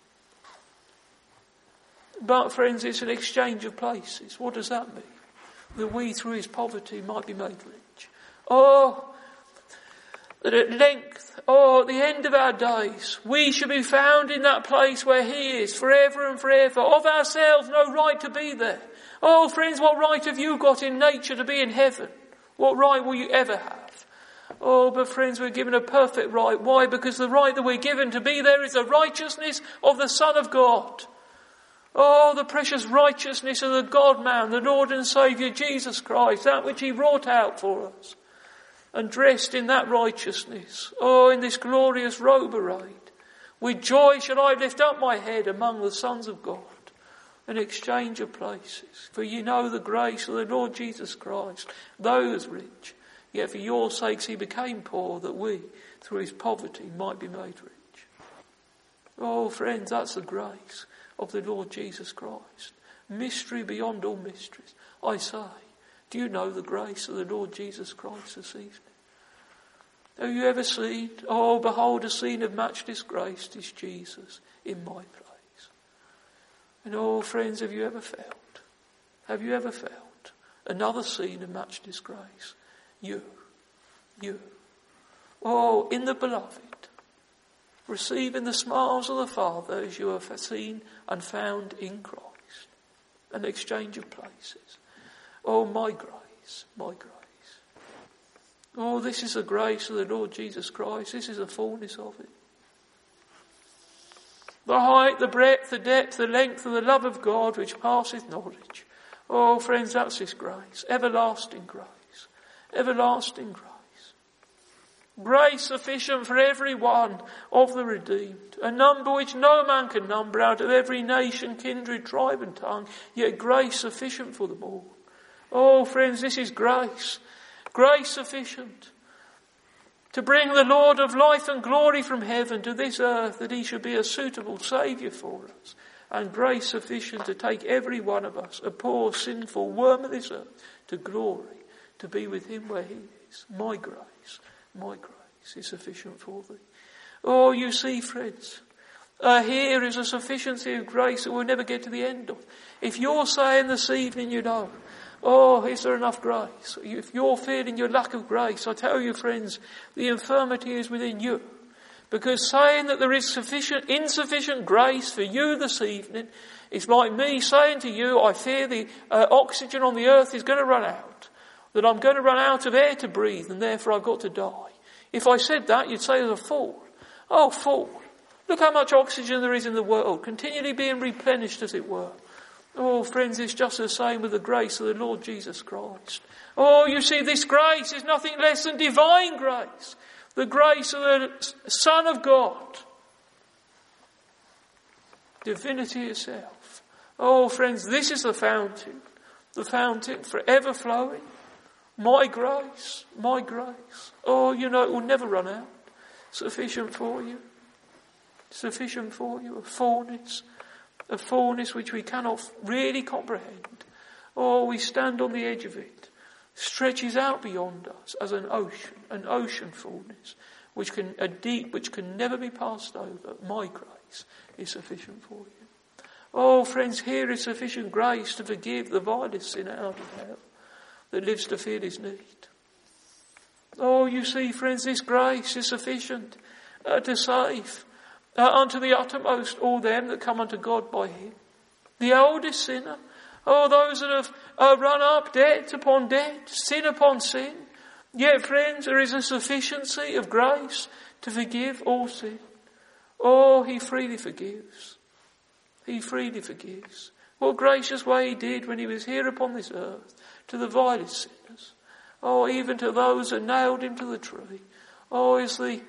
But friends, it's an exchange of places. What does that mean? That we through his poverty might be made rich. Oh, that at length, at the end of our days, we shall be found in that place where he is, forever and forever. Of ourselves, no right to be there. Oh, friends, what right have you got in nature to be in heaven? What right will you ever have? Oh, but friends, we're given a perfect right. Why? Because the right that we're given to be there is the righteousness of the Son of God. Oh, the precious righteousness of the God-man, the Lord and Saviour Jesus Christ, that which he wrought out for us. And dressed in that righteousness, in this glorious robe arrayed, with joy shall I lift up my head among the sons of God, an exchange of places. For ye know the grace of the Lord Jesus Christ, though he was rich, Yet for your sakes he became poor, that we, through his poverty, might be made rich. Oh, friends, that's the grace of the Lord Jesus Christ. Mystery beyond all mysteries. I say, do you know the grace of the Lord Jesus Christ this evening? Have you ever seen, oh, behold, a scene of matchless grace is Jesus in my place. And oh, friends, have you ever felt another scene of matchless grace? You. Oh, in the beloved, receiving the smiles of the Father as you have seen and found in Christ. An exchange of places. Oh, my grace, my grace. Oh, this is the grace of the Lord Jesus Christ. This is the fullness of it. The height, the breadth, the depth, the length of the love of God which passeth knowledge. Oh, friends, that's his grace. Everlasting grace. Everlasting grace. Grace sufficient for every one of the redeemed. A number which no man can number out of every nation, kindred, tribe and tongue. Yet grace sufficient for them all. Oh, friends, this is grace. Grace sufficient to bring the Lord of life and glory from heaven to this earth, that he should be a suitable Saviour for us. And grace sufficient to take every one of us, a poor, sinful worm of this earth, to glory, to be with him where he is. My grace is sufficient for thee. Oh, you see, friends, here is a sufficiency of grace that we'll never get to the end of. If you're saying this evening, you know, oh, is there enough grace? If you're feeling your lack of grace, I tell you, friends, the infirmity is within you. Because saying that there is insufficient grace for you this evening is like me saying to you, I fear the oxygen on the earth is going to run out. That I'm going to run out of air to breathe and therefore I've got to die. If I said that, you'd say there's a fool. Oh, fool. Look how much oxygen there is in the world, continually being replenished as it were. Oh, friends, it's just the same with the grace of the Lord Jesus Christ. Oh, you see, this grace is nothing less than divine grace. The grace of the Son of God. Divinity itself. Oh, friends, this is the fountain forever flowing. My grace. Oh, you know, it will never run out. Sufficient for you. A fullness which we cannot really comprehend. Oh, we stand on the edge of it. Stretches out beyond us as an ocean fullness, which can never be passed over. My grace is sufficient for you. Oh, friends, here is sufficient grace to forgive the vilest sinner out of hell that lives to feel his need. Oh, you see, friends, this grace is sufficient to save unto the uttermost all them that come unto God by him. The oldest sinner. Oh, those that have run up debt upon debt, sin upon sin. Yet, friends, there is a sufficiency of grace to forgive all sin. Oh, he freely forgives. What gracious way he did when he was here upon this earth to the vilest sinners. Oh, even to those that nailed him to the tree. Oh, is the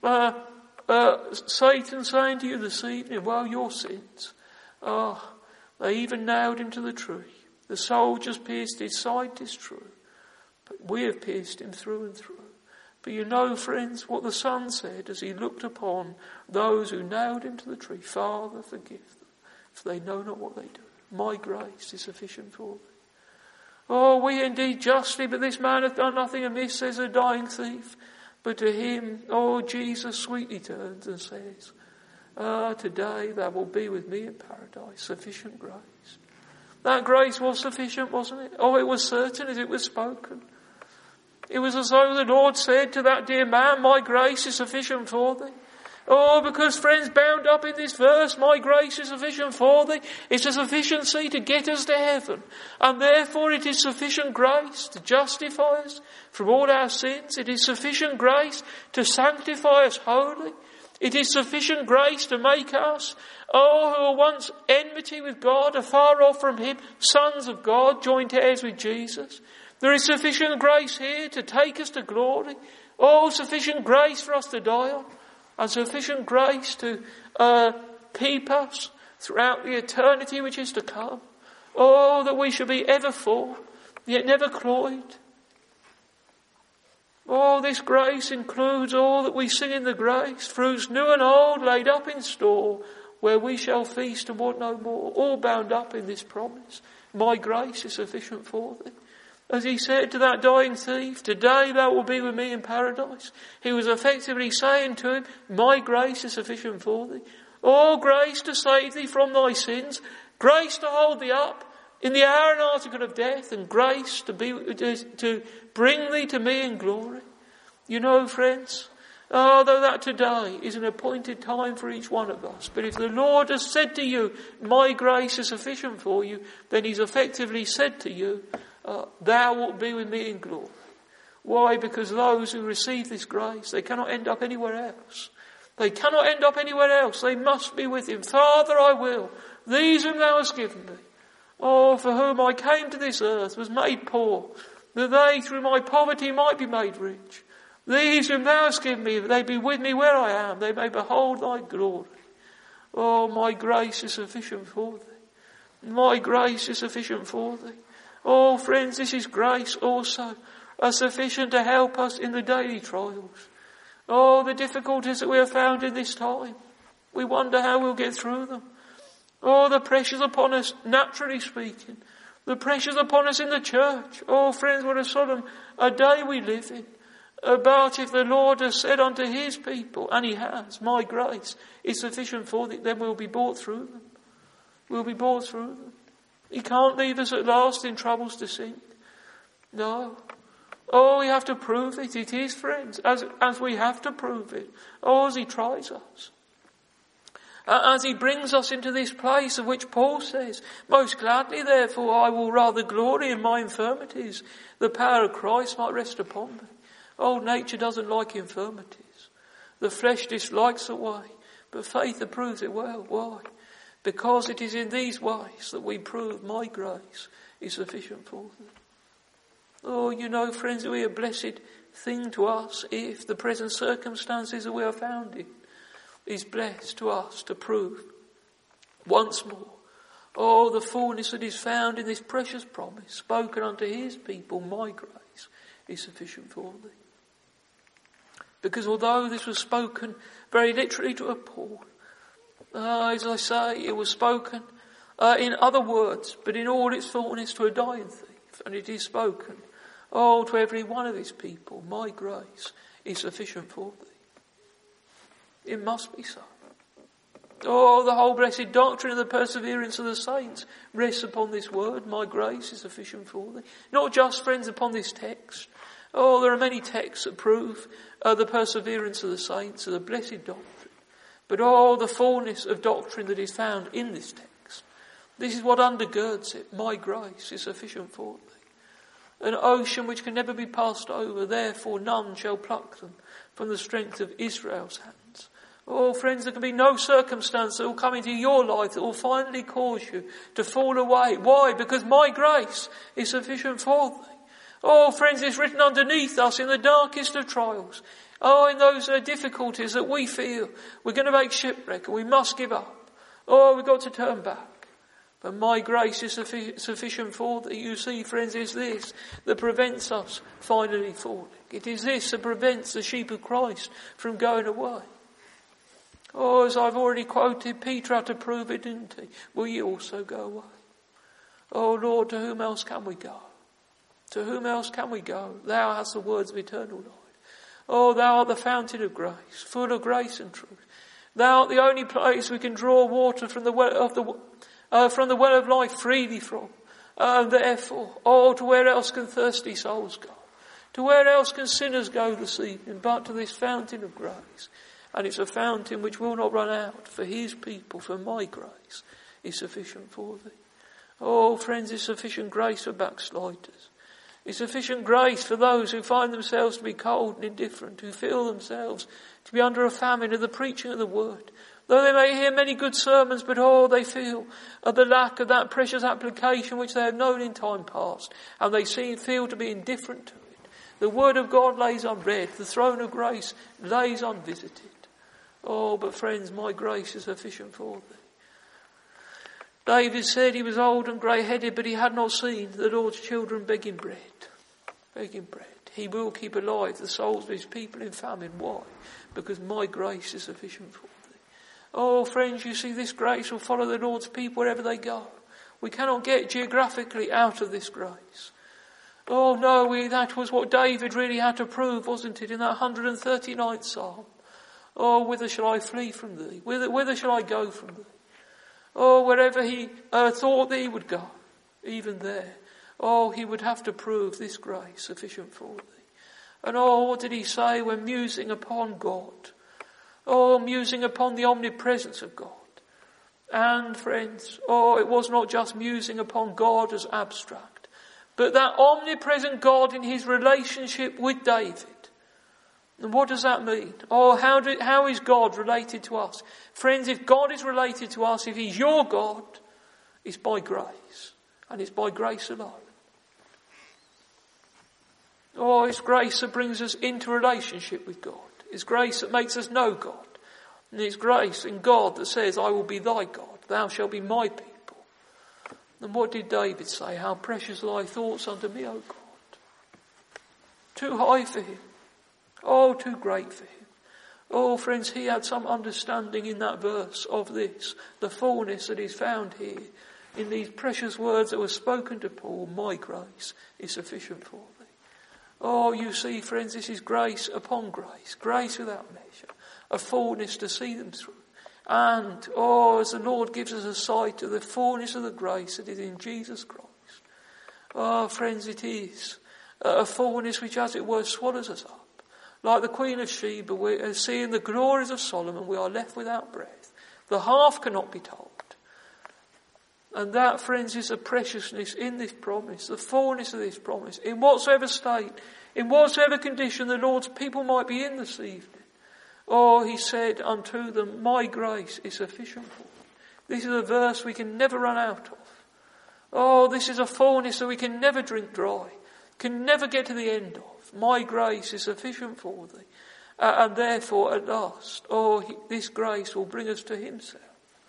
Satan saying to you this evening, well, your sins. Oh, they even nailed him to the tree. The soldiers pierced his side, 'tis true. But we have pierced him through and through. But you know, friends, what the Son said as he looked upon those who nailed him to the tree. Father, forgive them, for they know not what they do. My grace is sufficient for them. Oh, we indeed justly, but this man hath done nothing amiss, says a dying thief. But to him, oh, Jesus sweetly turns and says, today thou wilt be with me in paradise. Sufficient grace. That grace was sufficient, wasn't it? Oh, it was certain as it was spoken. It was as though the Lord said to that dear man, my grace is sufficient for thee. Oh, because, friends, bound up in this verse, my grace is sufficient for thee. It's a sufficiency to get us to heaven. And therefore it is sufficient grace to justify us from all our sins. It is sufficient grace to sanctify us wholly. It is sufficient grace to make us, oh, who were once enmity with God, afar off from him, sons of God, joint heirs with Jesus. There is sufficient grace here to take us to glory. Oh, sufficient grace for us to die on. And sufficient grace to keep us throughout the eternity which is to come. Oh, that we should be ever full, yet never cloyed. Oh, this grace includes all that we sing in the grace, fruits new and old laid up in store, where we shall feast and want no more, all bound up in this promise. My grace is sufficient for thee. As he said to that dying thief, today thou wilt be with me in paradise. He was effectively saying to him, my grace is sufficient for thee. Oh, grace to save thee from thy sins, grace to hold thee up in the hour and article of death, and grace to bring thee to me in glory. You know, friends, although that today is an appointed time for each one of us, but if the Lord has said to you, my grace is sufficient for you, then he's effectively said to you, thou wilt be with me in glory. Why? Because those who receive this grace, they cannot end up anywhere else. They cannot end up anywhere else. They must be with him. Father, I will. These whom thou hast given me, for whom I came to this earth, was made poor, that they through my poverty might be made rich. These whom thou hast given me, they be with me where I am, they may behold thy glory. Oh, my grace is sufficient for thee. My grace is sufficient for thee. Oh, friends, this is grace also, sufficient to help us in the daily trials. Oh, the difficulties that we have found in this time. We wonder how we'll get through them. Oh, the pressures upon us, naturally speaking. The pressures upon us in the church. Oh, friends, what a solemn a day we live in. But if the Lord has said unto his people, and he has, my grace is sufficient for thee, then we'll be brought through them. We'll be brought through them. He can't leave us at last in troubles to sink. No. Oh, we have to prove it. It is, friends, as we have to prove it. Oh, as he tries us. As he brings us into this place of which Paul says, most gladly therefore I will rather glory in my infirmities, the power of Christ might rest upon me. Old nature doesn't like infirmities. The flesh dislikes the way, but faith approves it well. Why? Because it is in these ways that we prove my grace is sufficient for them. Oh, you know, friends, it will be a blessed thing to us if the present circumstances that we are found in is blessed to us to prove once more, oh, the fullness that is found in this precious promise spoken unto his people, my grace is sufficient for thee. Because although this was spoken very literally to a Paul, as I say, it was spoken in other words, but in all its fullness to a dying thief, and it is spoken, oh, to every one of his people, my grace is sufficient for thee. It must be so. Oh, the whole blessed doctrine of the perseverance of the saints rests upon this word, my grace is sufficient for thee. Not just, friends, upon this text. Oh, there are many texts that prove the perseverance of the saints, of the blessed doctrine. But oh, the fullness of doctrine that is found in this text. This is what undergirds it. My grace is sufficient for thee. An ocean which can never be passed over, therefore none shall pluck them from the strength of Israel's hands. Oh, friends, there can be no circumstance that will come into your life that will finally cause you to fall away. Why? Because my grace is sufficient for thee. Oh, friends, it's written underneath us in the darkest of trials. Oh, in those difficulties that we feel we're going to make shipwreck and we must give up. Oh, we've got to turn back. But my grace is sufficient for thee. You see, friends, it's this that prevents us finally falling. It is this that prevents the sheep of Christ from going away. Oh, as I've already quoted, Peter had to prove it, didn't he? Will ye also go away? Oh, Lord, to whom else can we go? To whom else can we go? Thou hast the words of eternal life. Oh, thou art the fountain of grace, full of grace and truth. Thou art the only place we can draw water from the well of life freely from. Therefore, oh, to where else can thirsty souls go? To where else can sinners go this evening but to this fountain of grace? And it's a fountain which will not run out for his people, for my grace is sufficient for thee. Oh, friends, it's sufficient grace for backsliders. It's sufficient grace for those who find themselves to be cold and indifferent, who feel themselves to be under a famine of the preaching of the word. Though they may hear many good sermons, but they feel the lack of that precious application which they have known in time past, and they feel to be indifferent to it. The word of God lays unread, the throne of grace lays unvisited. Oh, but friends, my grace is sufficient for thee. David said he was old and grey-headed, but he had not seen the Lord's children begging bread. Begging bread. He will keep alive the souls of his people in famine. Why? Because my grace is sufficient for thee. Oh, friends, you see, this grace will follow the Lord's people wherever they go. We cannot get geographically out of this grace. Oh no, that was what David really had to prove, wasn't it, in that 139th Psalm? Oh, whither shall I flee from thee? Whither shall I go from thee? Oh, wherever he thought that he would go, even there, oh, he would have to prove this grace sufficient for thee. And oh, what did he say when musing upon God? Oh, musing upon the omnipresence of God. And friends, oh, it was not just musing upon God as abstract, but that omnipresent God in his relationship with David. And what does that mean? Oh, how is God related to us? Friends, if God is related to us, if he's your God, it's by grace. And it's by grace alone. Oh, it's grace that brings us into relationship with God. It's grace that makes us know God. And it's grace in God that says, I will be thy God. Thou shalt be my people. And what did David say? How precious are thy thoughts unto me, O God. Too high for him. Oh, too great for him. Oh, friends, he had some understanding in that verse of this. The fullness that is found here in these precious words that were spoken to Paul. My grace is sufficient for thee. Oh, you see, friends, this is grace upon grace. Grace without measure. A fullness to see them through. And, oh, as the Lord gives us a sight of the fullness of the grace that is in Jesus Christ. Oh, friends, it is a fullness which, as it were, swallows us up. Like the Queen of Sheba, we are seeing the glories of Solomon, we are left without breath. The half cannot be told. And that, friends, is the preciousness in this promise, the fullness of this promise. In whatsoever state, in whatsoever condition the Lord's people might be in this evening. Oh, he said unto them, my grace is sufficient for you. This is a verse we can never run out of. Oh, this is a fullness that we can never drink dry, can never get to the end of. My grace is sufficient for thee. And therefore, at last, this grace will bring us to himself.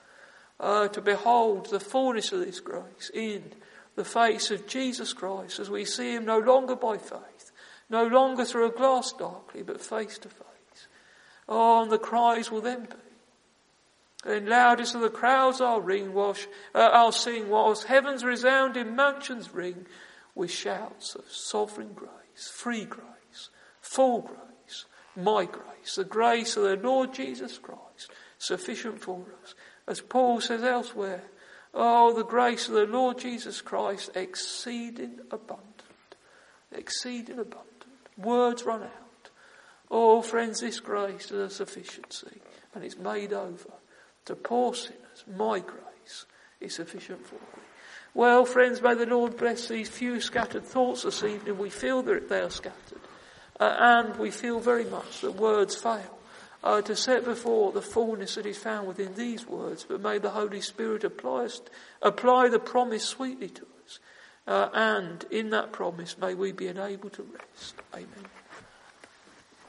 To behold the fullness of this grace in the face of Jesus Christ as we see him no longer by faith, no longer through a glass darkly, but face to face. Oh, and the cries will then be. And loudest of the crowds I'll sing whilst heaven's resounding mansions ring with shouts of sovereign grace, free grace, full grace, my grace, the grace of the Lord Jesus Christ, sufficient for us. As Paul says elsewhere, oh, the grace of the Lord Jesus Christ, exceeding abundant. Exceeding abundant. Words run out. Oh, friends, this grace is a sufficiency, and it's made over to poor sinners. My grace is sufficient for thee. Well, friends, may the Lord bless these few scattered thoughts this evening. We feel that they are scattered, and we feel very much that words fail. To set before the fullness that is found within these words, but may the Holy Spirit apply the promise sweetly to us, and in that promise may we be enabled to rest. Amen.